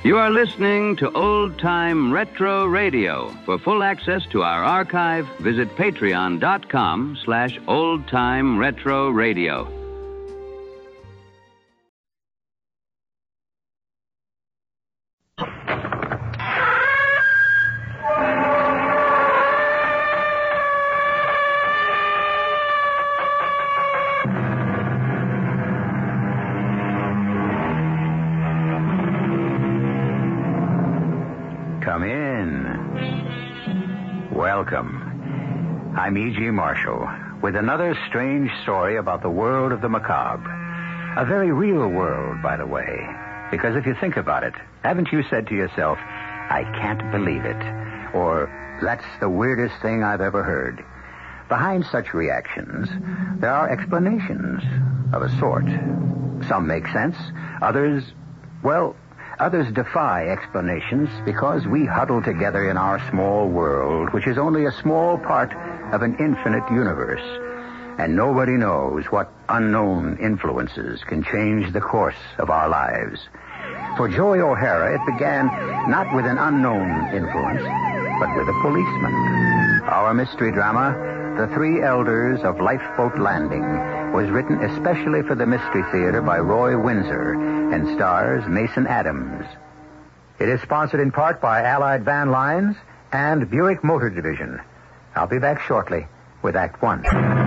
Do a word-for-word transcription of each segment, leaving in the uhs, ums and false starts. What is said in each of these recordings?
You are listening to Old Time Retro Radio. For full access to our archive, visit patreon.com slash Old Time Retro Radio. Come in. Welcome. I'm E G. Marshall with another strange story about the world of the macabre. A very real world, by the way. Because if you think about it, haven't you said to yourself, I can't believe it, or that's the weirdest thing I've ever heard? Behind such reactions, there are explanations of a sort. Some make sense, others, well... Others defy explanations because we huddle together in our small world, which is only a small part of an infinite universe. And nobody knows what unknown influences can change the course of our lives. For Joy O'Hara, it began not with an unknown influence, but with a policeman. Our mystery drama, The Three Elders of Lifeboat Landing, was written especially for the Mystery Theater by Roy Windsor and stars Mason Adams. It is sponsored in part by Allied Van Lines and Buick Motor Division. I'll be back shortly with Act One.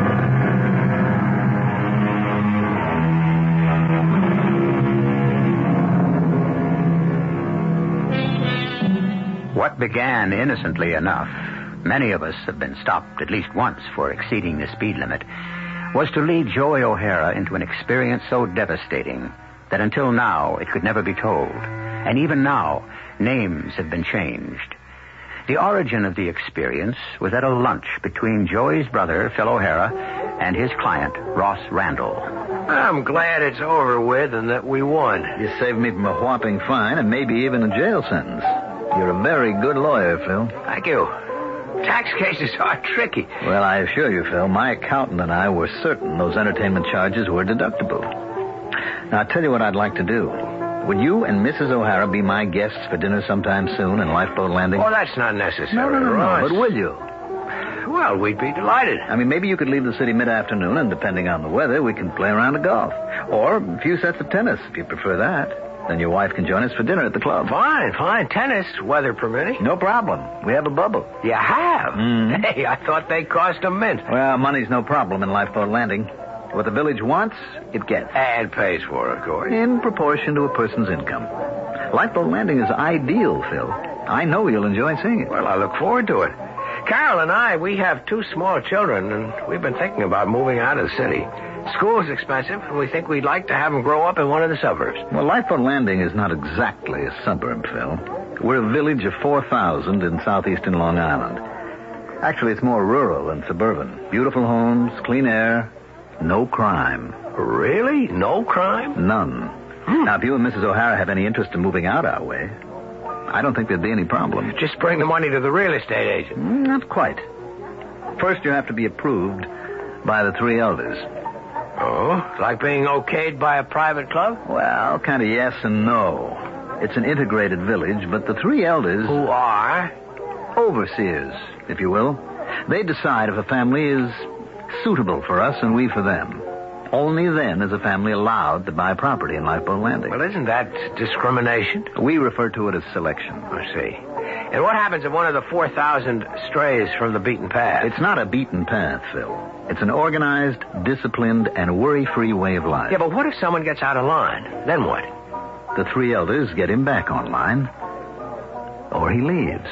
What began innocently enough, many of us have been stopped at least once for exceeding the speed limit, was to lead Joy O'Hara into an experience so devastating that until now it could never be told. And even now, names have been changed. The origin of the experience was at a lunch between Joy's brother, Phil O'Hara, and his client, Ross Randall. I'm glad it's over with and that we won. You saved me from a whopping fine and maybe even a jail sentence. You're a very good lawyer, Phil. Thank you. Tax cases are tricky. Well, I assure you, Phil, my accountant and I were certain those entertainment charges were deductible. Now, I'll tell you what I'd like to do. Would you and Missus O'Hara be my guests for dinner sometime soon in Lifeboat Landing? Oh, that's not necessary. No, no, no, Ross. no. But will you? Well, we'd be delighted. I mean, maybe you could leave the city mid-afternoon, and depending on the weather, we can play around a golf. Or a few sets of tennis, if you prefer that. Then your wife can join us for dinner at the club. Fine, fine. Tennis, weather permitting. No problem. We have a bubble. You have? Mm. Hey, I thought they cost a mint. Well, money's no problem in Lifeboat Landing. What the village wants, it gets. And pays for, of course. In proportion to a person's income. Lifeboat Landing is ideal, Phil. I know you'll enjoy seeing it. Well, I look forward to it. Carol and I, we have two small children, and we've been thinking about moving out of the city. School's expensive, and we think we'd like to have them grow up in one of the suburbs. Well, Lifeboat Landing is not exactly a suburb, Phil. We're a village of four thousand in southeastern Long Island. Actually, it's more rural than suburban. Beautiful homes, clean air, no crime. Really? No crime? None. Hmm. Now, if you and Missus O'Hara have any interest in moving out our way, I don't think there'd be any problem. Just bring the money to the real estate agent. Mm, not quite. First, you have to be approved by the three elders. Oh? Like being okayed by a private club? Well, kind of yes and no. It's an integrated village, but the three elders... Who are? Overseers, if you will. They decide if a family is suitable for us and we for them. Only then is a family allowed to buy property in Lifeboat Landing. Well, isn't that discrimination? We refer to it as selection. I see. And what happens if one of the four thousand strays from the beaten path? It's not a beaten path, Phil. It's an organized, disciplined, and worry-free way of life. Yeah, but what if someone gets out of line? Then what? The three elders get him back on line, or he leaves.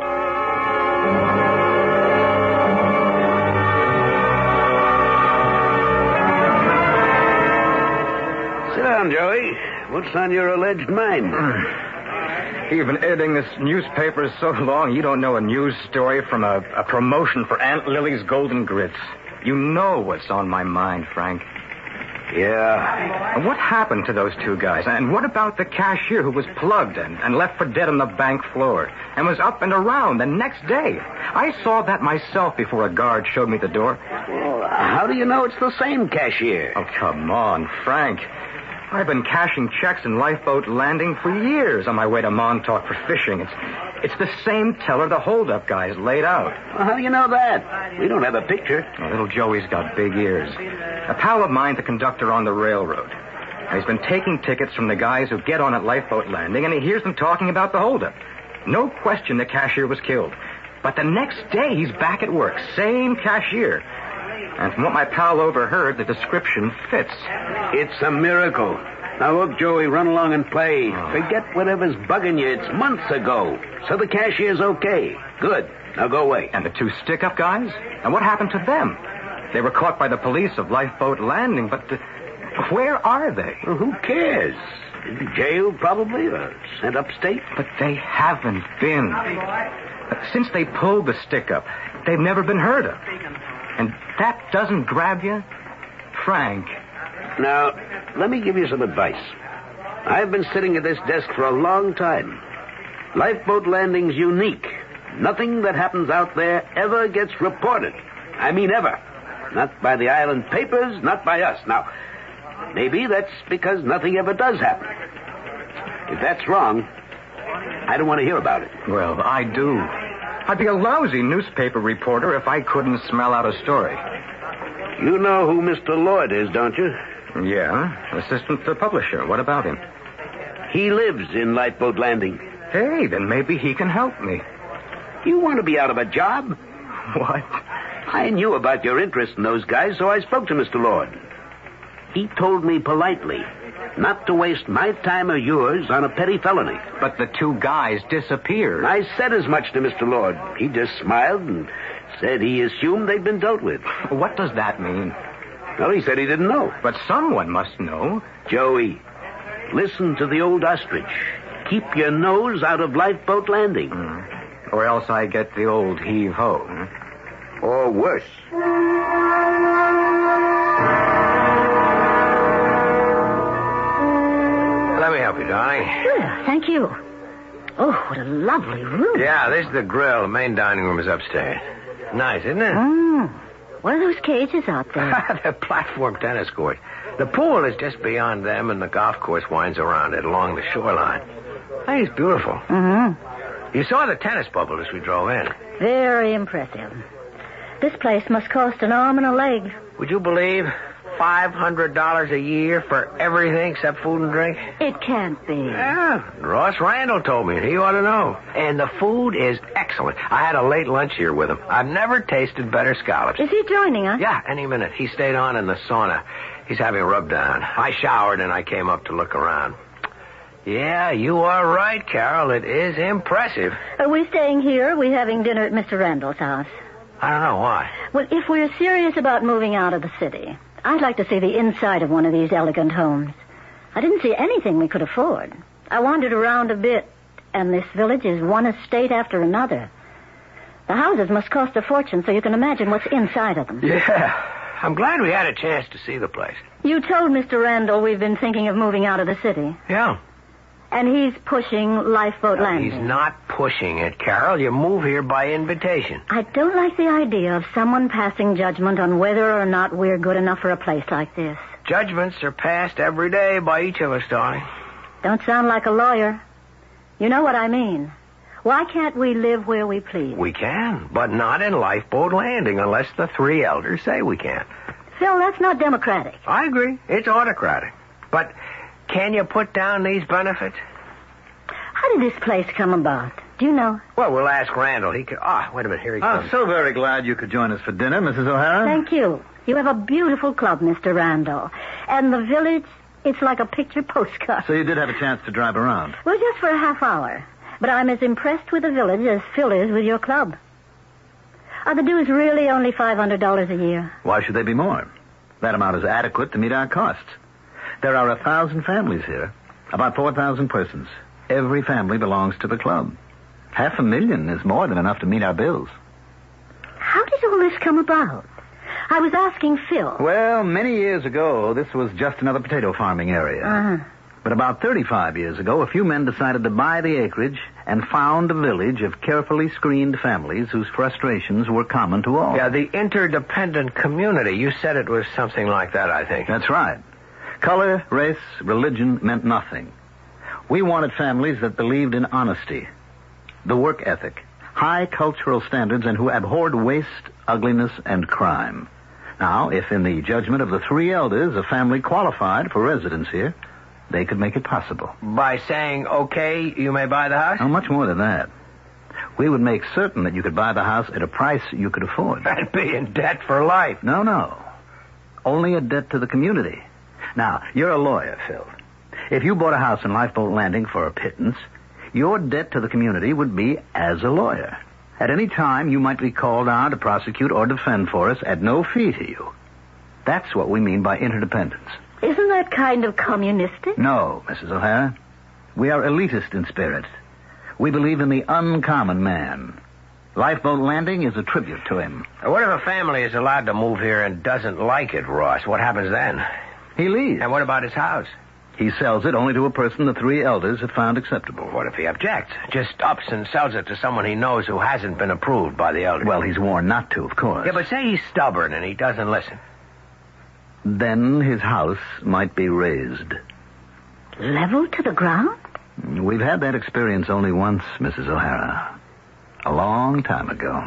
Sit down, Joey. What's on your alleged mind? You've been editing this newspaper so long, you don't know a news story from a, a promotion for Aunt Lily's Golden Grits. You know what's on my mind, Frank. Yeah. And what happened to those two guys? And what about the cashier who was plugged and, and left for dead on the bank floor and was up and around the next day? I saw that myself before a guard showed me the door. Well, how do you know it's the same cashier? Oh, come on, Frank. I've been cashing checks in Lifeboat Landing for years on my way to Montauk for fishing. It's it's the same teller the holdup guys laid out. Well, how do you know that? We don't have a picture. Oh, little Joey's got big ears. A pal of mine's the conductor on the railroad. He's been taking tickets from the guys who get on at Lifeboat Landing, and he hears them talking about the holdup. No question the cashier was killed. But the next day, he's back at work. Same cashier. And from what my pal overheard, the description fits. It's a miracle. Now, look, Joey, run along and play. Oh. Forget whatever's bugging you. It's months ago. So the cashier's okay. Good. Now go away. And the two stick-up guys? And what happened to them? They were caught by the police of Lifeboat Landing, but uh, where are they? Well, who cares? In jail, probably, or sent upstate. But they haven't been. Since they pulled the stick-up, they've never been heard of. And that doesn't grab you? Frank. Now, let me give you some advice. I've been sitting at this desk for a long time. Lifeboat Landing's unique. Nothing that happens out there ever gets reported. I mean ever. Not by the island papers, not by us. Now, maybe that's because nothing ever does happen. If that's wrong, I don't want to hear about it. Well, I do. I'd be a lousy newspaper reporter if I couldn't smell out a story. You know who Mister Lloyd is, don't you? Yeah, assistant to the publisher. What about him? He lives in Lifeboat Landing. Hey, then maybe he can help me. You want to be out of a job? What? I knew about your interest in those guys, so I spoke to Mister Lloyd. He told me politely not to waste my time or yours on a petty felony. But the two guys disappeared. I said as much to Mister Lloyd. He just smiled and said he assumed they'd been dealt with. What does that mean? Well, he said he didn't know. But someone must know. Joey, listen to the old ostrich. Keep your nose out of Lifeboat Landing. Mm. Or else I get the old heave-ho. Hmm? Or worse. Let me help you, darling. Yeah, thank you. Oh, what a lovely room. Yeah, this is the grill. The main dining room is upstairs. Nice, isn't it? Mm. What are those cages out there? They're platform tennis courts. The pool is just beyond them, and the golf course winds around it along the shoreline. Hey, it's beautiful. Mm-hmm. You saw the tennis bubble as we drove in. Very impressive. This place must cost an arm and a leg. Would you believe five hundred dollars a year for everything except food and drink? It can't be. Yeah, Ross Randall told me. He ought to know. And the food is excellent. I had a late lunch here with him. I've never tasted better scallops. Is he joining us? Yeah, any minute. He stayed on in the sauna. He's having a rub down. I showered and I came up to look around. Yeah, you are right, Carol. It is impressive. Are we staying here or are we having dinner at Mister Randall's house? I don't know why. Well, if we're serious about moving out of the city, I'd like to see the inside of one of these elegant homes. I didn't see anything we could afford. I wandered around a bit, and this village is one estate after another. The houses must cost a fortune, so you can imagine what's inside of them. Yeah, I'm glad we had a chance to see the place. You told Mister Randall we've been thinking of moving out of the city. Yeah. And he's pushing Lifeboat No, Landing. He's not pushing it, Carol. You move here by invitation. I don't like the idea of someone passing judgment on whether or not we're good enough for a place like this. Judgments are passed every day by each of us, darling. Don't sound like a lawyer. You know what I mean. Why can't we live where we please? We can, but not in Lifeboat Landing unless the three elders say we can. Phil, that's not democratic. I agree. It's autocratic. But can you put down these benefits? How did this place come about? Do you know? Well, we'll ask Randall. He could... Ah, wait a minute. Here he I'm comes. so very glad you could join us for dinner, Missus O'Hara. Thank you. You have a beautiful club, Mister Randall. And the village, it's like a picture postcard. So you did have a chance to drive around. Well, just for a half hour. But I'm as impressed with the village as Phil is with your club. Are the dues really only five hundred dollars a year? Why should they be more? That amount is adequate to meet our costs. There are a thousand families here, about four thousand persons. Every family belongs to the club. Half a million is more than enough to meet our bills. How did all this come about? I was asking Phil. Well, many years ago, this was just another potato farming area. Uh-huh. But about thirty-five years ago, a few men decided to buy the acreage and found a village of carefully screened families whose frustrations were common to all. Yeah, the interdependent community. You said it was something like that, I think. That's right. Color, race, religion meant nothing. We wanted families that believed in honesty, the work ethic, high cultural standards, and who abhorred waste, ugliness, and crime. Now, if in the judgment of the three elders a family qualified for residence here, they could make it possible. By saying, okay, you may buy the house? Oh, much more than that. We would make certain that you could buy the house at a price you could afford. I'd be in debt for life. No, no. Only a debt to the community. Now, you're a lawyer, Phil. If you bought a house in Lifeboat Landing for a pittance, your debt to the community would be as a lawyer. At any time, you might be called on to prosecute or defend for us at no fee to you. That's what we mean by interdependence. Isn't that kind of communistic? No, Missus O'Hara. We are elitist in spirit. We believe in the uncommon man. Lifeboat Landing is a tribute to him. What if a family is allowed to move here and doesn't like it, Ross? What happens then? He leaves. And what about his house? He sells it only to a person the three elders have found acceptable. What if he objects? Just ups and sells it to someone he knows who hasn't been approved by the elders. Well, he's warned not to, of course. Yeah, but say he's stubborn and he doesn't listen. Then his house might be razed. Leveled to the ground? We've had that experience only once, Missus O'Hara. A long time ago.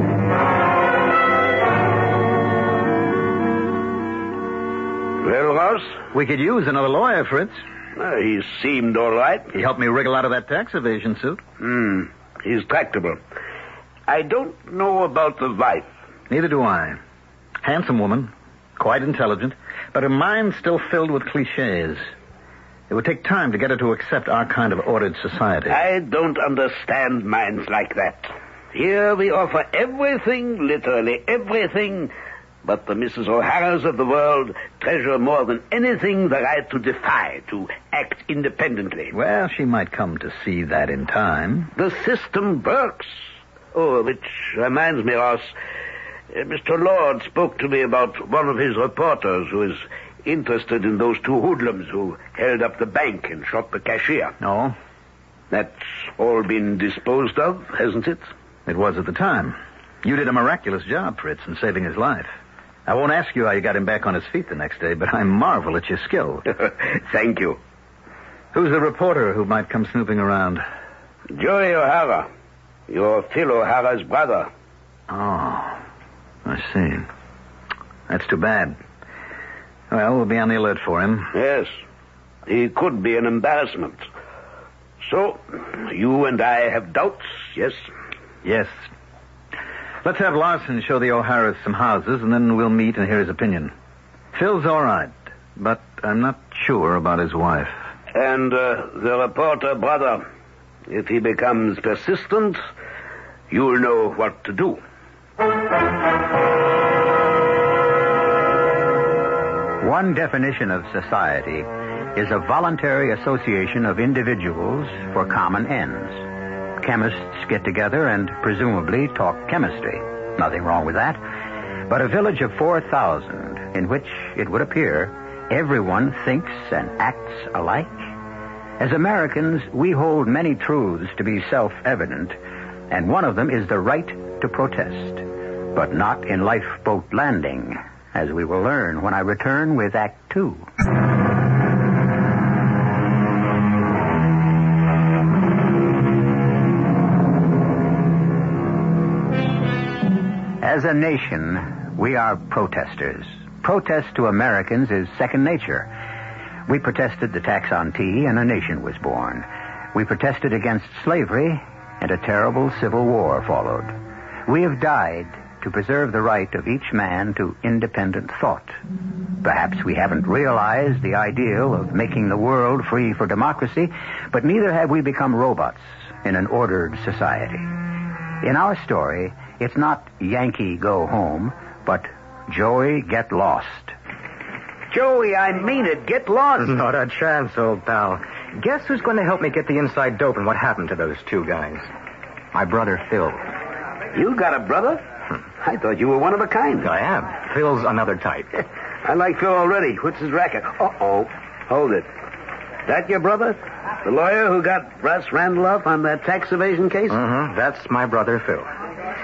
Well, Ross? We could use another lawyer, Fritz. Uh, he seemed all right. He helped me wriggle out of that tax evasion suit. Hmm. He's tractable. I don't know about the wife. Neither do I. Handsome woman, quite intelligent, but her mind's still filled with cliches. It would take time to get her to accept our kind of ordered society. I don't understand minds like that. Here we offer everything, literally everything, but the Missus O'Haras of the world treasure more than anything the right to defy, to act independently. Well, she might come to see that in time. The system works. Oh, which reminds me, Ross, uh, Mister Lord spoke to me about one of his reporters who is interested in those two hoodlums who held up the bank and shot the cashier. No. That's all been disposed of, hasn't it? It was at the time. You did a miraculous job, Fritz, in saving his life. I won't ask you how you got him back on his feet the next day, but I marvel at your skill. Thank you. Who's the reporter who might come snooping around? Joey O'Hara, your Phil O'Hara's brother. Oh, I see. That's too bad. Well, we'll be on the alert for him. Yes. He could be an embarrassment. So, you and I have doubts, yes? Yes. Let's have Larson show the O'Haras some houses, and then we'll meet and hear his opinion. Phil's all right, but I'm not sure about his wife. And uh, the reporter brother, if he becomes persistent, you'll know what to do. One definition of society is a voluntary association of individuals for common ends. Chemists get together and presumably talk chemistry. Nothing wrong with that. But a village of four thousand in which, it would appear, everyone thinks and acts alike. As Americans, we hold many truths to be self-evident, and one of them is the right to protest. But not in Lifeboat Landing, as we will learn when I return with Act Two. As a nation, we are protesters. Protest to Americans is second nature. We protested the tax on tea, and a nation was born. We protested against slavery, and a terrible civil war followed. We have died to preserve the right of each man to independent thought. Perhaps we haven't realized the ideal of making the world free for democracy, but neither have we become robots in an ordered society. In our story, it's not Yankee go home, but Joey get lost. Joey, I mean it. Get lost. Not a chance, old pal. Guess who's going to help me get the inside dope and what happened to those two guys? My brother, Phil. You got a brother? I thought you were one of a kind. I am. Phil's another type. I like Phil already. What's his racket? Uh-oh. Hold it. That your brother? The lawyer who got Russ Randolph on that tax evasion case? Mm-hmm. That's my brother, Phil.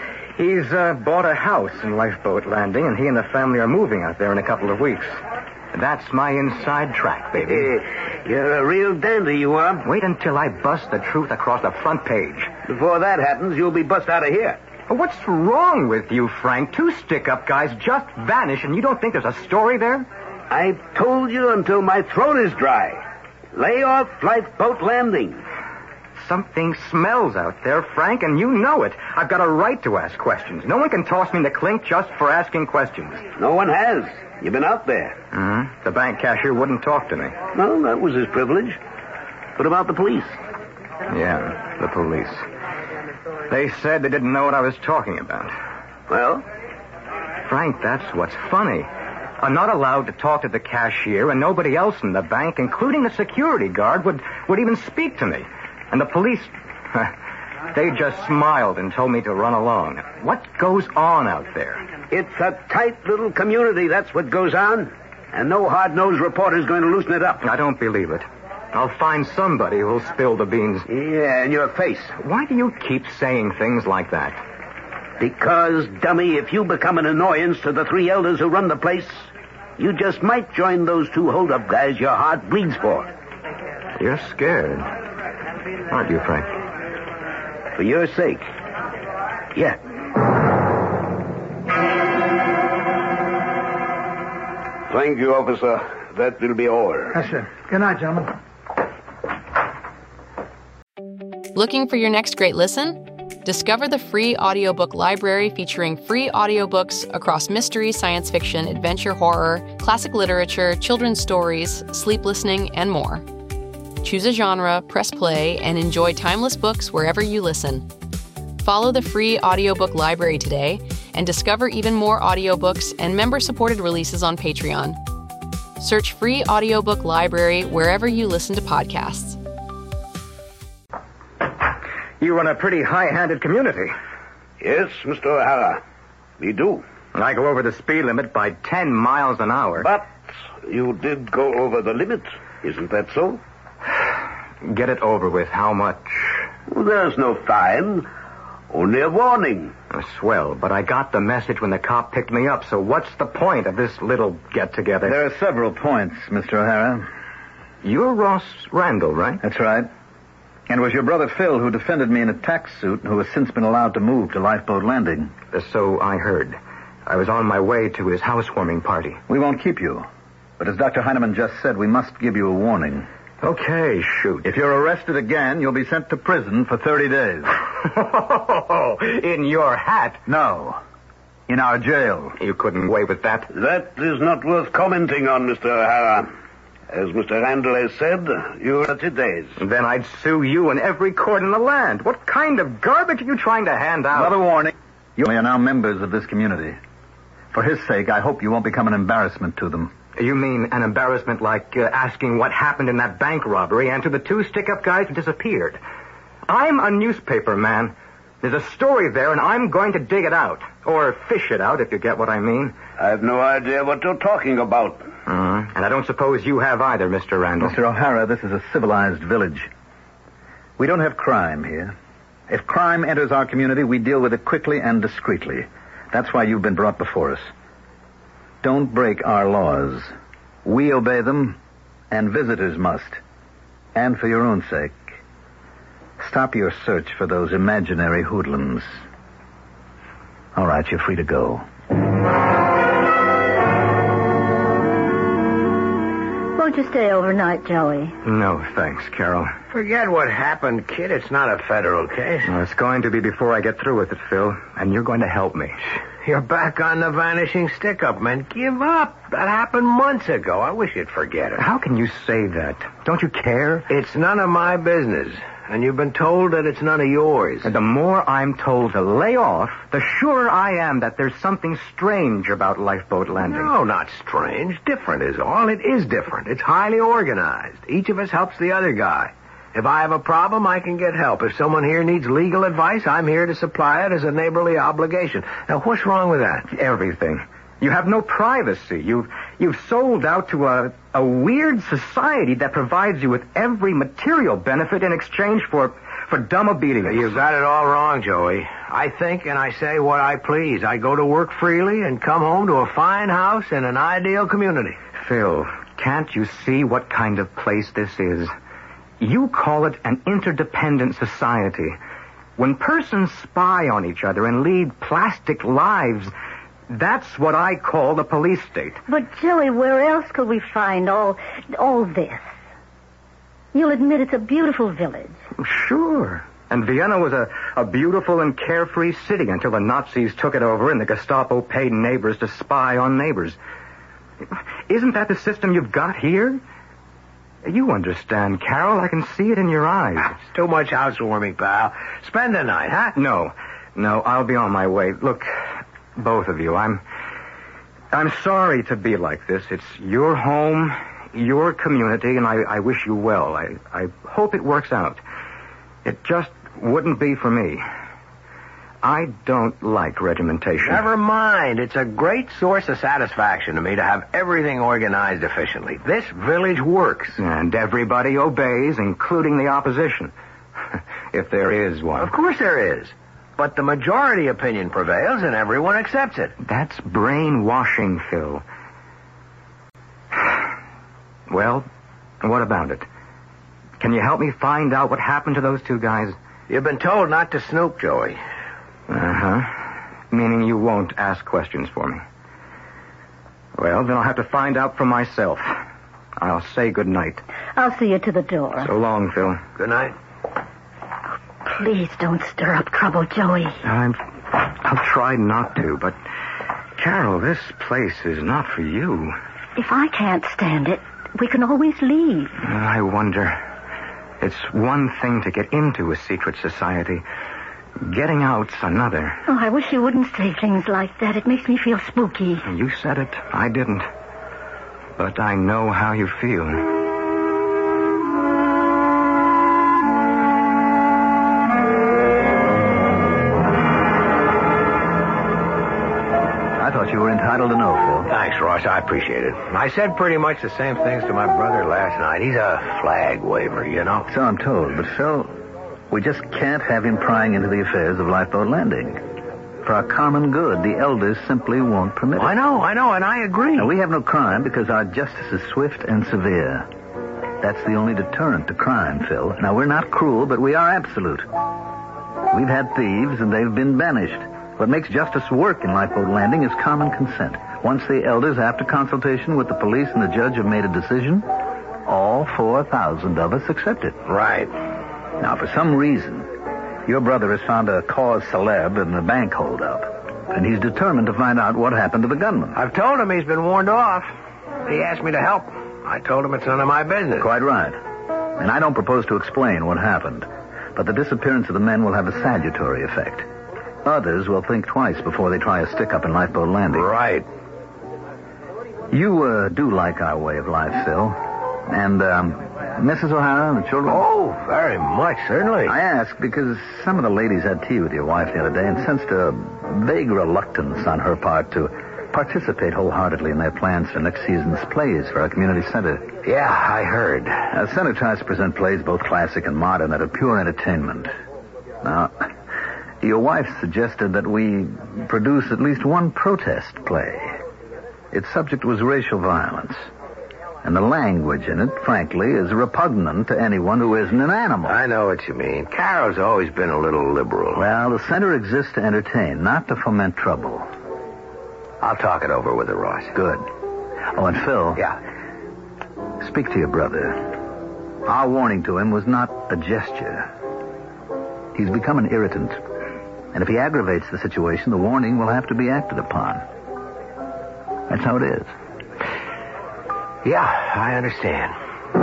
He's uh, bought a house in Lifeboat Landing, and he and the family are moving out there in a couple of weeks. That's my inside track, baby. You're a real dandy, you are. Wait until I bust the truth across the front page. Before that happens, you'll be bust out of here. What's wrong with you, Frank? Two stick-up guys just vanish, and you don't think there's a story there? I've told you until my throat is dry. Lay off lifeboat landing. Something smells out there, Frank, and you know it. I've got a right to ask questions. No one can toss me in the clink just for asking questions. No one has. You've been out there. Mm-hmm. The bank cashier wouldn't talk to me. Well, that was his privilege. What about the police? Yeah, the police. They said they didn't know what I was talking about. Well? Frank, that's what's funny. I'm not allowed to talk to the cashier, and nobody else in the bank, including the security guard, would, would even speak to me. And the police, they just smiled and told me to run along. What goes on out there? It's a tight little community, that's what goes on. And no hard-nosed reporter's going to loosen it up. I don't believe it. I'll find somebody who'll spill the beans. Yeah, in your face. Why do you keep saying things like that? Because, dummy, if you become an annoyance to the three elders who run the place, you just might join those two hold-up guys your heart bleeds for. You're scared, aren't you, Frank? For your sake. Yeah. Thank you, officer. That will be all. Yes, sir. Good night, gentlemen. Looking for your next great listen? Discover the free audiobook library featuring free audiobooks across mystery, science fiction, adventure, horror, classic literature, children's stories, sleep listening, and more. Choose a genre, press play, and enjoy timeless books wherever you listen. Follow the free audiobook library today and discover even more audiobooks and member-supported releases on Patreon. Search Free Audiobook Library wherever you listen to podcasts. You run a pretty high-handed community. Yes, Mister O'Hara. We do. I go over the speed limit by ten miles an hour. But you did go over the limit. Isn't that so? Get it over with. How much? Well, there's no fine. Only a warning. Oh, swell, but I got the message when the cop picked me up, so what's the point of this little get-together? There are several points, Mister O'Hara. You're Ross Randall, right? That's right. And it was your brother Phil who defended me in a tax suit and who has since been allowed to move to Lifeboat Landing. Uh, so I heard. I was on my way to his housewarming party. We won't keep you. But as Doctor Heinemann just said, we must give you a warning. Okay, shoot. If you're arrested again, you'll be sent to prison for thirty days. In your hat? No. In our jail. You couldn't wait with that. That is not worth commenting on, Mister O'Hara. As Mister Randall has said, you're thirty days. Then I'd sue you in every court in the land. What kind of garbage are you trying to hand out? Another warning. You are now members of this community. For his sake, I hope you won't become an embarrassment to them. You mean an embarrassment like uh, asking what happened in that bank robbery and to the two stick-up guys who disappeared? I'm a newspaper man. There's a story there, and I'm going to dig it out. Or fish it out, if you get what I mean. I have no idea what you're talking about. Uh, and I don't suppose you have either, Mister Randall. Mister O'Hara, this is a civilized village. We don't have crime here. If crime enters our community, we deal with it quickly and discreetly. That's why you've been brought before us. Don't break our laws. We obey them, and visitors must. And for your own sake, stop your search for those imaginary hoodlums. All right, you're free to go. Won't you stay overnight, Joey? No, thanks, Carol. Forget what happened, kid. It's not a federal case. Well, it's going to be before I get through with it, Phil. And you're going to help me. You're back on the vanishing stick-up, man. Give up. That happened months ago. I wish you'd forget it. How can you say that? Don't you care? It's none of my business. And you've been told that it's none of yours. And the more I'm told to lay off, the surer I am that there's something strange about Lifeboat Landing. No, not strange. Different is all. It is different. It's highly organized. Each of us helps the other guy. If I have a problem, I can get help. If someone here needs legal advice, I'm here to supply it as a neighborly obligation. Now, what's wrong with that? Everything. You have no privacy. You've, you've sold out to a, a weird society that provides you with every material benefit in exchange for, for dumb obedience. You've got it all wrong, Joey. I think and I say what I please. I go to work freely and come home to a fine house and an ideal community. Phil, can't you see what kind of place this is? You call it an interdependent society. When persons spy on each other and lead plastic lives, that's what I call the police state. But, Joey, where else could we find all, all this? You'll admit it's a beautiful village. Sure. And Vienna was a, a beautiful and carefree city until the Nazis took it over and the Gestapo paid neighbors to spy on neighbors. Isn't that the system you've got here? You understand, Carol. I can see it in your eyes. Ah, it's too much housewarming, pal. Spend the night, huh? No. No, I'll be on my way. Look, both of you, I'm... I'm sorry to be like this. It's your home, your community, and I, I wish you well. I, I hope it works out. It just wouldn't be for me. I don't like regimentation. Never mind. It's a great source of satisfaction to me to have everything organized efficiently. This village works. And everybody obeys, including the opposition. If there is one. Of course there is. But the majority opinion prevails and everyone accepts it. That's brainwashing, Phil. Well, what about it? Can you help me find out what happened to those two guys? You've been told not to snoop, Joey. Uh-huh. Meaning you won't ask questions for me. Well, then I'll have to find out for myself. I'll say good night. I'll see you to the door. So long, Phil. Good night. Please don't stir up trouble, Joey. I'm, I'll try not to, but... Carol, this place is not for you. If I can't stand it, we can always leave. I wonder. It's one thing to get into a secret society. Getting out's another. Oh, I wish you wouldn't say things like that. It makes me feel spooky. You said it. I didn't. But I know how you feel. I thought you were entitled to know, Phil. Thanks, Ross. I appreciate it. I said pretty much the same things to my brother last night. He's a flag waver, you know. So I'm told. But, Phil, we just can't have him prying into the affairs of Lifeboat Landing. For our common good, the elders simply won't permit it. I know, I know, and I agree. Now, we have no crime because our justice is swift and severe. That's the only deterrent to crime, Phil. Now, we're not cruel, but we are absolute. We've had thieves, and they've been banished. What makes justice work in Lifeboat Landing is common consent. Once the elders, after consultation with the police and the judge, have made a decision, all four thousand of us accept it. Right. Now, for some reason, your brother has found a cause celeb in a bank holdup, and he's determined to find out what happened to the gunman. I've told him he's been warned off. He asked me to help. I told him it's none of my business. Quite right. And I don't propose to explain what happened, but the disappearance of the men will have a salutary effect. Others will think twice before they try a stick-up in Lifeboat Landing. Right. You uh, do like our way of life, Phil. And, um, Missus O'Hara and the children? Oh, very much, certainly. I ask because some of the ladies had tea with your wife the other day and sensed a vague reluctance on her part to participate wholeheartedly in their plans for next season's plays for our community center. Yeah, I heard. The center tries to present plays, both classic and modern, that are pure entertainment. Now, your wife suggested that we produce at least one protest play. Its subject was racial violence. And the language in it, frankly, is repugnant to anyone who isn't an animal. I know what you mean. Carol's always been a little liberal. Well, the center exists to entertain, not to foment trouble. I'll talk it over with her, Ross. Good. Oh, and Phil. Yeah. Speak to your brother. Our warning to him was not a gesture. He's become an irritant. And if he aggravates the situation, the warning will have to be acted upon. That's how it is. Yeah, I understand.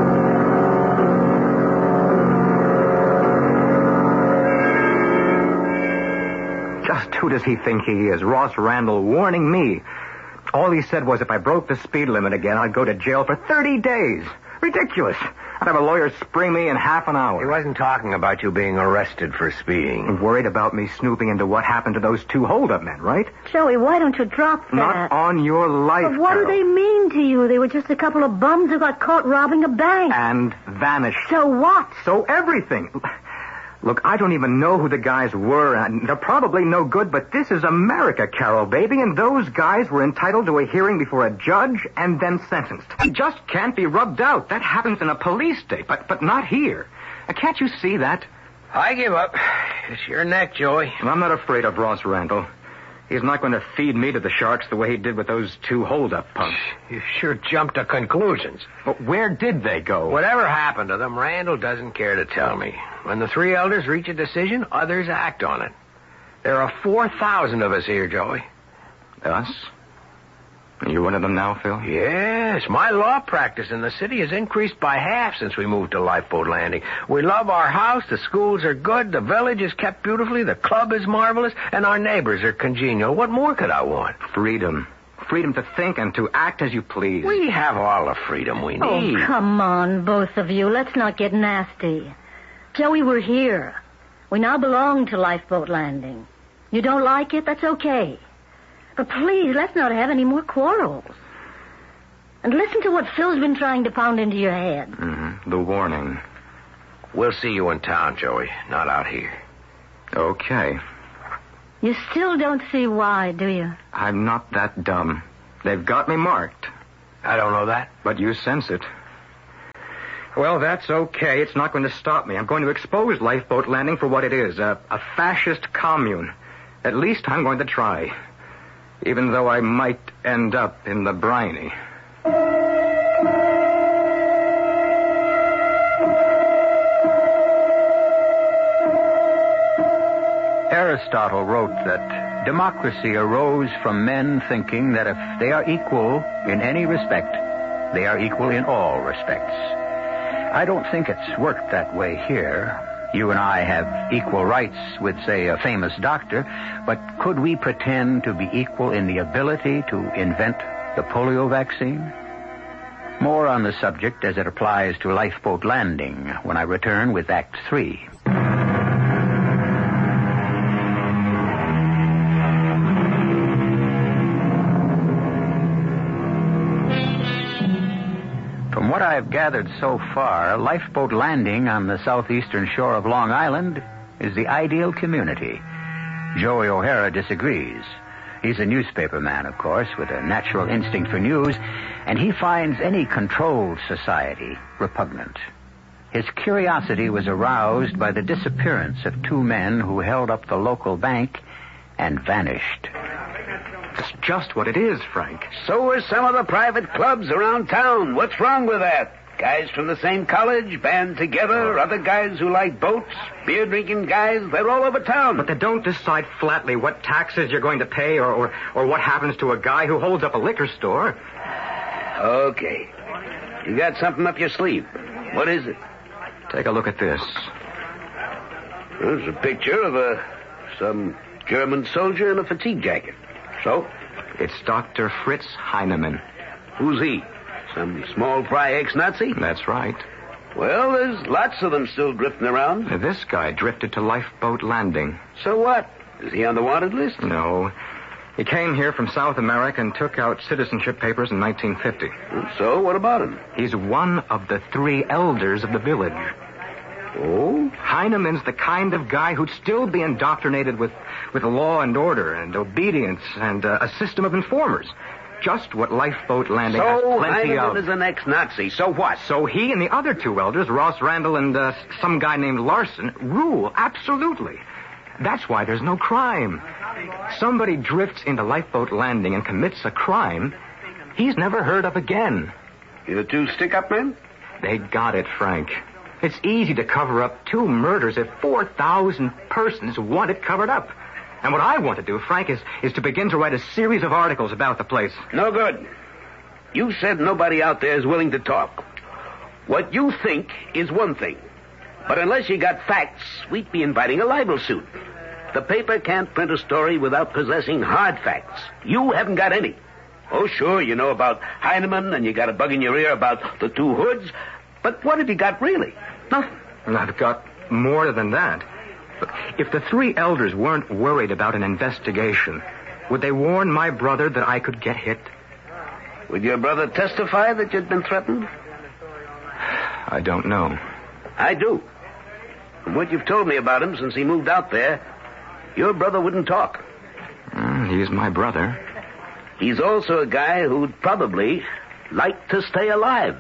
Just who does he think he is? Ross Randall warning me. All he said was if I broke the speed limit again, I'd go to jail for thirty days. Ridiculous. I'd have a lawyer spring me in half an hour. He wasn't talking about you being arrested for speeding. He's worried about me snooping into what happened to those two hold-up men, right? Joey, why don't you drop that? Not on your life, But what Carol. do they mean to you? They were just a couple of bums who got caught robbing a bank. And vanished. So what? So everything. Look, I don't even know who the guys were, and they're probably no good, but this is America, Carol, baby, and those guys were entitled to a hearing before a judge and then sentenced. He just can't be rubbed out. That happens in a police state, but, but not here. Uh, can't you see that? I give up. It's your neck, Joey. Well, I'm not afraid of Ross Randall. He's not going to feed me to the sharks the way he did with those two hold-up punks. You sure jumped to conclusions. But where did they go? Whatever happened to them, Randall doesn't care to tell me. When the three elders reach a decision, others act on it. There are four thousand of us here, Joey. Us? Are you one of them now, Phil? Yes. My law practice in the city has increased by half since we moved to Lifeboat Landing. We love our house, the schools are good, the village is kept beautifully, the club is marvelous, and our neighbors are congenial. What more could I want? Freedom. Freedom to think and to act as you please. We have all the freedom we need. Oh, come on, both of you. Let's not get nasty. Joey, we're here. We now belong to Lifeboat Landing. You don't like it? That's okay. But please, let's not have any more quarrels. And listen to what Phil's been trying to pound into your head. Mm-hmm. The warning. We'll see you in town, Joey, not out here. Okay. You still don't see why, do you? I'm not that dumb. They've got me marked. I don't know that. But you sense it. Well, that's okay. It's not going to stop me. I'm going to expose Lifeboat Landing for what it is, a, a fascist commune. At least I'm going to try. Even though I might end up in the briny. Aristotle wrote that democracy arose from men thinking that if they are equal in any respect, they are equal in all respects. I don't think it's worked that way here. You and I have equal rights with, say, a famous doctor, but could we pretend to be equal in the ability to invent the polio vaccine? More on the subject as it applies to Lifeboat Landing when I return with Act Three. From what I've gathered so far, Lifeboat Landing on the southeastern shore of Long Island is the ideal community. Joey O'Hara disagrees. He's a newspaper man, of course, with a natural instinct for news, and he finds any controlled society repugnant. His curiosity was aroused by the disappearance of two men who held up the local bank and vanished. That's just what it is, Frank. So are some of the private clubs around town. What's wrong with that? Guys from the same college, band together, other guys who like boats, beer-drinking guys, they're all over town. But they don't decide flatly what taxes you're going to pay or, or, or what happens to a guy who holds up a liquor store. Okay. You got something up your sleeve. What is it? Take a look at this. There's a picture of a some German soldier in a fatigue jacket. So? It's Doctor Fritz Heinemann. Who's he? Some small fry ex-Nazi? That's right. Well, there's lots of them still drifting around. Now, this guy drifted to Lifeboat Landing. So what? Is he on the wanted list? No. He came here from South America and took out citizenship papers in nineteen fifty. So, what about him? He's one of the three elders of the village. Oh? Heinemann's the kind of guy who'd still be indoctrinated with, with law and order and obedience and uh, a system of informers. Just what Lifeboat Landing has So, plenty Heinemann of. is an ex-Nazi. So what? So he and the other two elders, Ross Randall and uh, some guy named Larson, rule absolutely. That's why there's no crime. Somebody drifts into Lifeboat Landing and commits a crime he's never heard of again. You the two stick-up men? They got it, Frank. It's easy to cover up two murders if four thousand persons want it covered up. And what I want to do, Frank, is, is to begin to write a series of articles about the place. No good. You said nobody out there is willing to talk. What you think is one thing. But unless you got facts, we'd be inviting a libel suit. The paper can't print a story without possessing hard facts. You haven't got any. Oh, sure, you know about Heinemann, and you got a bug in your ear about the two hoods. But what have you got really? Nothing. And I've got more than that. Look, if the three elders weren't worried about an investigation, would they warn my brother that I could get hit? Would your brother testify that you'd been threatened? I don't know. I do. From what you've told me about him since he moved out there, your brother wouldn't talk. Mm, he's my brother. He's also a guy who'd probably like to stay alive.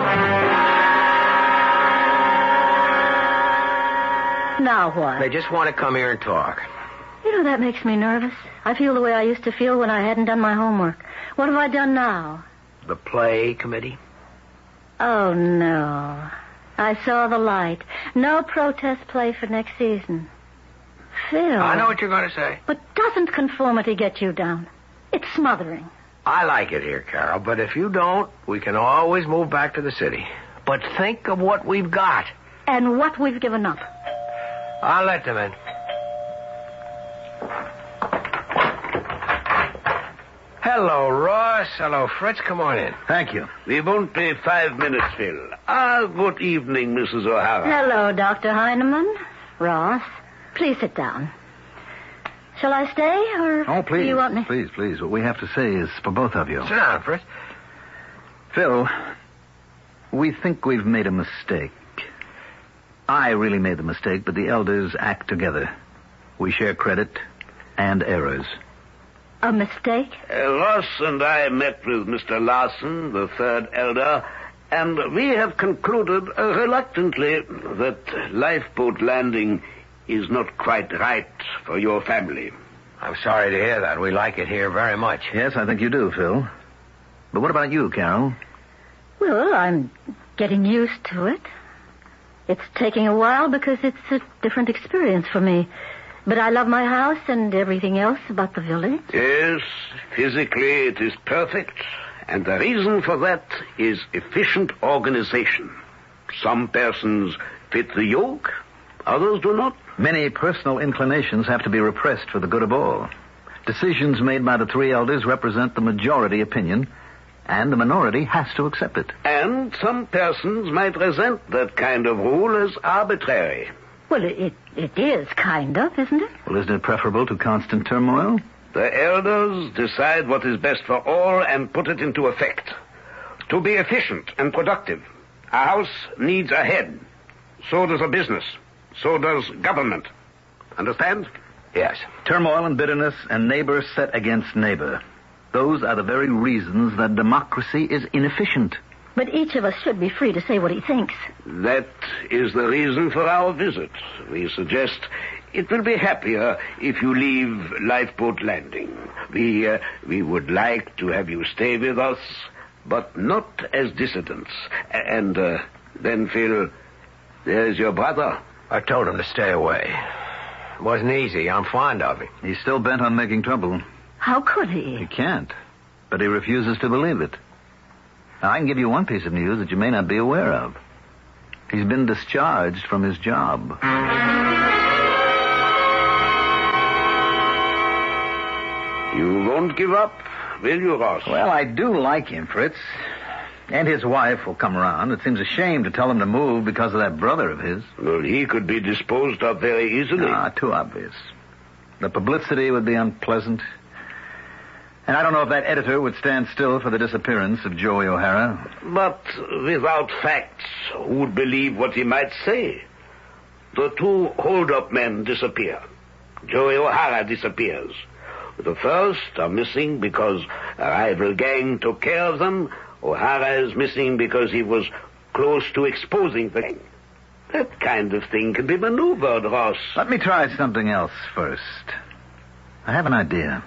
Now what? They just want to come here and talk. You know, that makes me nervous. I feel the way I used to feel when I hadn't done my homework. What have I done now? The play committee? Oh, no. I saw the light. No protest play for next season. Phil. I know what you're going to say. But doesn't conformity get you down? It's smothering. I like it here, Carol, but if you don't, we can always move back to the city. But think of what we've got. And what we've given up. I'll let them in. Hello, Ross. Hello, Fritz. Come on in. Thank you. We won't be five minutes, Phil. Ah, good evening, Missus O'Hara. Hello, Doctor Heinemann. Ross, please sit down. Shall I stay, or Oh, please. do you want me? Please, please. What we have to say is for both of you. Sit down, Fritz. Phil, we think we've made a mistake. I really made the mistake, but the elders act together. We share credit and errors. A mistake? Uh, Ross and I met with Mister Larson, the third elder, and we have concluded uh, reluctantly that Lifeboat Landing is not quite right for your family. I'm sorry to hear that. We like it here very much. Yes, I think you do, Phil. But what about you, Carol? Well, I'm getting used to it. It's taking a while because it's a different experience for me. But I love my house and everything else about the village. Yes, physically it is perfect, and the reason for that is efficient organization. Some persons fit the yoke, others do not. Many personal inclinations have to be repressed for the good of all. Decisions made by the three elders represent the majority opinion, and the minority has to accept it. And some persons might resent that kind of rule as arbitrary. Well, it, it is kind of, isn't it? Well, isn't it preferable to constant turmoil? The elders decide what is best for all and put it into effect. To be efficient and productive, a house needs a head. So does a business. So does government. Understand? Yes. Turmoil and bitterness and neighbor set against neighbor. Those are the very reasons that democracy is inefficient. But each of us should be free to say what he thinks. That is the reason for our visit. We suggest it will be happier if you leave Lifeboat Landing. We, uh, we would like to have you stay with us, but not as dissidents. And uh, then, Phil, there's your brother. I told him to stay away. It wasn't easy. I'm fond of him. He's still bent on making trouble. How could he? He can't, but he refuses to believe it. Now, I can give you one piece of news that you may not be aware of. He's been discharged from his job. You won't give up, will you, Ross? Well, I do like him, Fritz. And his wife will come around. It seems a shame to tell him to move because of that brother of his. Well, he could be disposed of very easily. Ah, too obvious. The publicity would be unpleasant. And I don't know if that editor would stand still for the disappearance of Joey O'Hara. But without facts, who would believe what he might say? The two hold-up men disappear. Joey O'Hara disappears. The first are missing because a rival gang took care of them. O'Hara is missing because he was close to exposing the gang. That kind of thing can be maneuvered, Ross. Let me try something else first. I have an idea.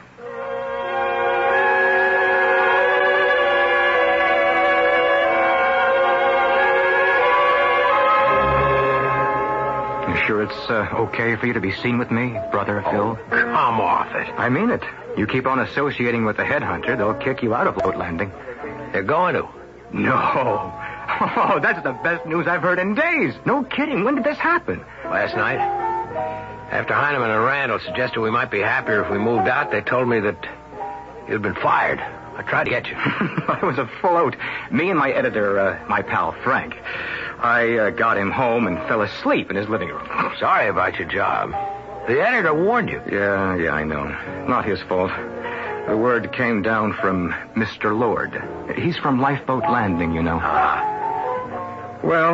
Sure it's uh, okay for you to be seen with me, brother Phil? Come off it. I mean it. You keep on associating with the headhunter, they'll kick you out of Boat Landing. They're going to. No. Oh, that's the best news I've heard in days. No kidding. When did this happen? Last night. After Heinemann and Randall suggested we might be happier if we moved out, they told me that you'd been fired. I tried to get you. It was a full out. Me and my editor, uh, my pal Frank. I uh, got him home and fell asleep in his living room. Sorry about your job. The editor warned you. Yeah, yeah, I know. Not his fault. The word came down from Mister Lord. He's from Lifeboat Landing, you know. Ah. Well,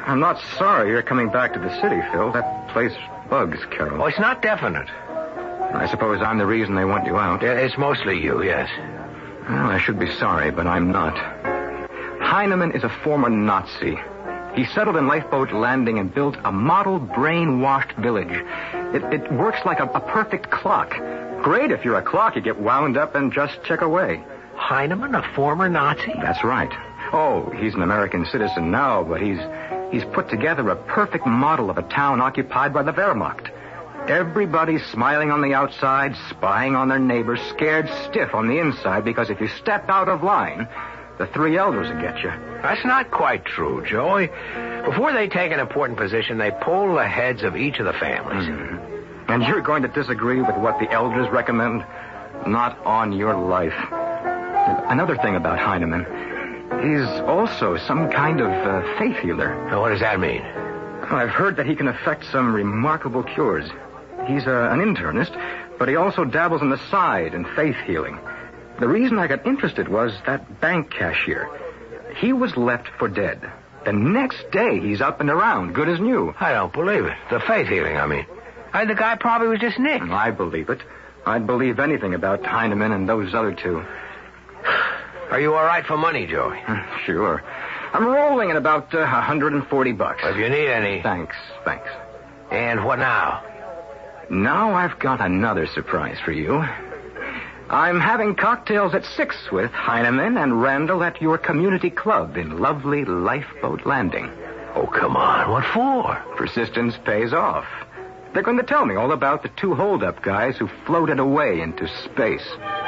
I'm not sorry you're coming back to the city, Phil. That place bugs Carol. Oh, it's not definite. I suppose I'm the reason they want you out. Yeah, it's mostly you, yes. Well, I should be sorry, but I'm not. Heinemann is a former Nazi. He settled in Lifeboat Landing and built a model brainwashed village. It, it works like a, a perfect clock. Great if you're a clock. You get wound up and just tick away. Heinemann, a former Nazi? That's right. Oh, he's an American citizen now, but he's he's put together a perfect model of a town occupied by the Wehrmacht. Everybody's smiling on the outside, spying on their neighbors, scared stiff on the inside, because if you step out of line, the three elders will get you. That's not quite true, Joey. Before they take an important position, they poll the heads of each of the families. Mm-hmm. And you're going to disagree with what the elders recommend? Not on your life. Another thing about Heinemann, he's also some kind of uh, faith healer. Now, what does that mean? I've heard that he can effect some remarkable cures. He's uh, an internist, but he also dabbles on the side in faith healing. The reason I got interested was that bank cashier. He was left for dead. The next day, he's up and around, good as new. I don't believe it. The faith healing, I mean. I, the guy probably was just nicked. I believe it. I'd believe anything about Heinemann and those other two. Are you all right for money, Joey? Sure. I'm rolling in about uh, one hundred forty bucks. If you need any. Thanks, thanks. And what now? Now I've got another surprise for you. I'm having cocktails at six with Heinemann and Randall at your community club in lovely Lifeboat Landing. Oh, come on. What for? Persistence pays off. They're going to tell me all about the two hold-up guys who floated away into space.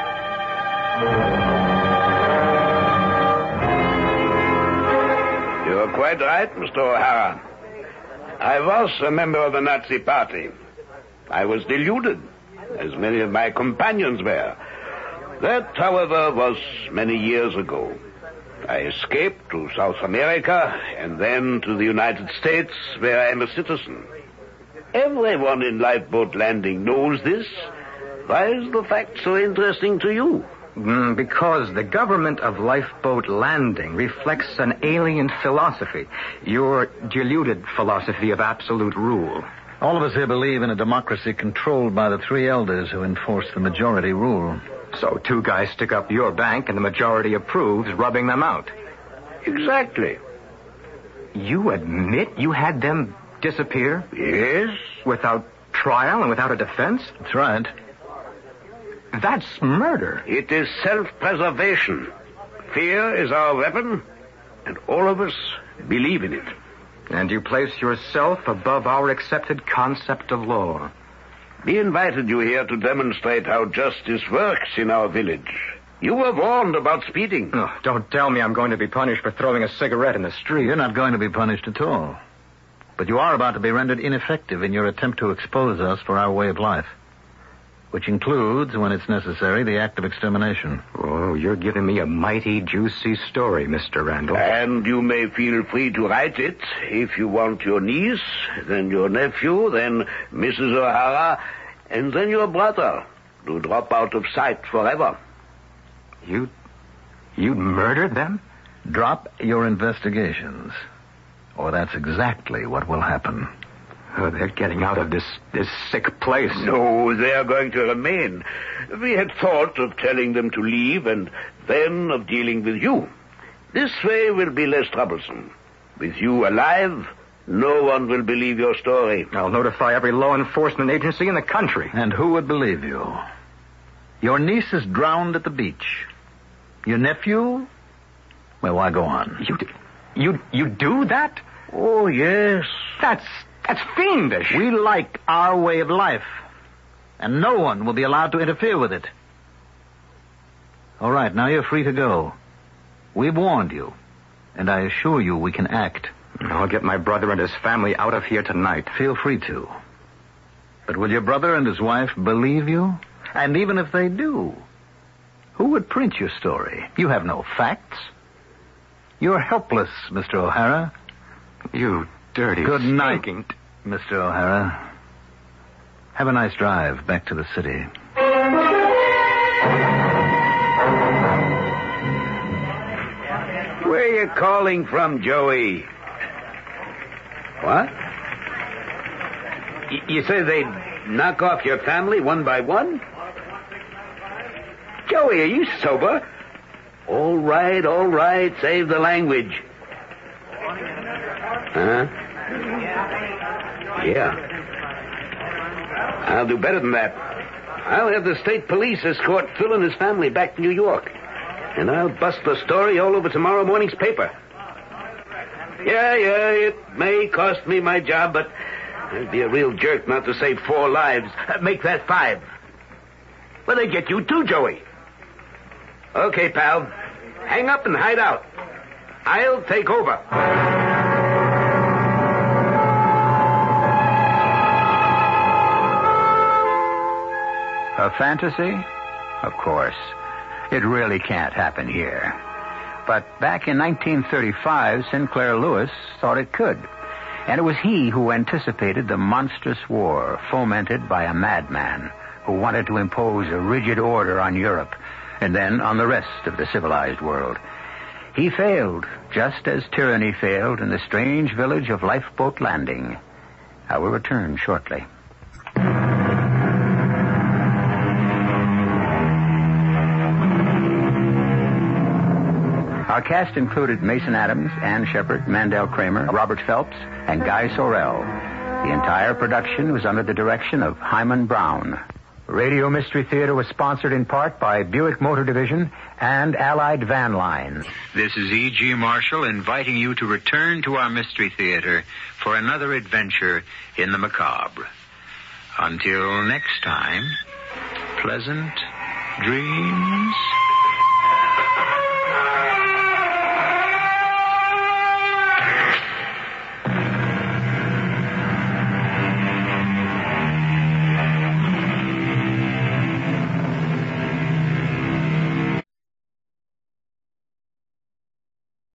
You're quite right, Mister O'Hara. I was a member of the Nazi Party. I was deluded, as many of my companions were. That, however, was many years ago. I escaped to South America and then to the United States, where I am a citizen. Everyone in Lifeboat Landing knows this. Why is the fact so interesting to you? Mm, because the government of Lifeboat Landing reflects an alien philosophy, your deluded philosophy of absolute rule. All of us here believe in a democracy controlled by the three elders who enforce the majority rule. So two guys stick up your bank and the majority approves, rubbing them out. Exactly. You admit you had them disappear? Yes. Without trial and without a defense? That's right. That's murder. It is self-preservation. Fear is our weapon, and all of us believe in it. And you place yourself above our accepted concept of law. We invited you here to demonstrate how justice works in our village. You were warned about speeding. Oh, don't tell me I'm going to be punished for throwing a cigarette in the street. You're not going to be punished at all. But you are about to be rendered ineffective in your attempt to expose us for our way of life, which includes, when it's necessary, the act of extermination. Oh, you're giving me a mighty juicy story, Mister Randall. And you may feel free to write it if you want your niece, then your nephew, then Missus O'Hara, and then your brother to drop out of sight forever. You... you murdered them? Drop your investigations, or that's exactly what will happen. Oh, they're getting out of this, this sick place. No, they are going to remain. We had thought of telling them to leave and then of dealing with you. This way will be less troublesome. With you alive, no one will believe your story. I'll notify every law enforcement agency in the country. And who would believe you? Your niece is drowned at the beach. Your nephew? Well, why go on? You, you, you do that? Oh, yes. That's... That's fiendish. We like our way of life, and no one will be allowed to interfere with it. All right, now you're free to go. We've warned you, and I assure you we can act. I'll get my brother and his family out of here tonight. Feel free to. But will your brother and his wife believe you? And even if they do, who would print your story? You have no facts. You're helpless, Mister O'Hara. You... dirty. Good night, Mister O'Hara. Have a nice drive back to the city. Where are you calling from, Joey? What? Y- you say they'd knock off your family one by one? Joey, are you sober? All right, all right. Save the language. Huh? Yeah. I'll do better than that. I'll have the state police escort Phil and his family back to New York. And I'll bust the story all over tomorrow morning's paper. Yeah, yeah, it may cost me my job, but I'd be a real jerk not to save four lives. Uh, make that five. Well, they get you too, Joey. Okay, pal. Hang up and hide out. I'll take over. A fantasy? Of course. It really can't happen here. But back in nineteen thirty-five, Sinclair Lewis thought it could. And it was he who anticipated the monstrous war fomented by a madman who wanted to impose a rigid order on Europe and then on the rest of the civilized world. He failed, just as tyranny failed in the strange village of Lifeboat Landing. I will return shortly. Our cast included Mason Adams, Ann Shepard, Mandel Kramer, Robert Phelps, and Guy Sorrell. The entire production was under the direction of Hyman Brown. Radio Mystery Theater was sponsored in part by Buick Motor Division and Allied Van Lines. This is E G. Marshall inviting you to return to our Mystery Theater for another adventure in the macabre. Until next time, pleasant dreams.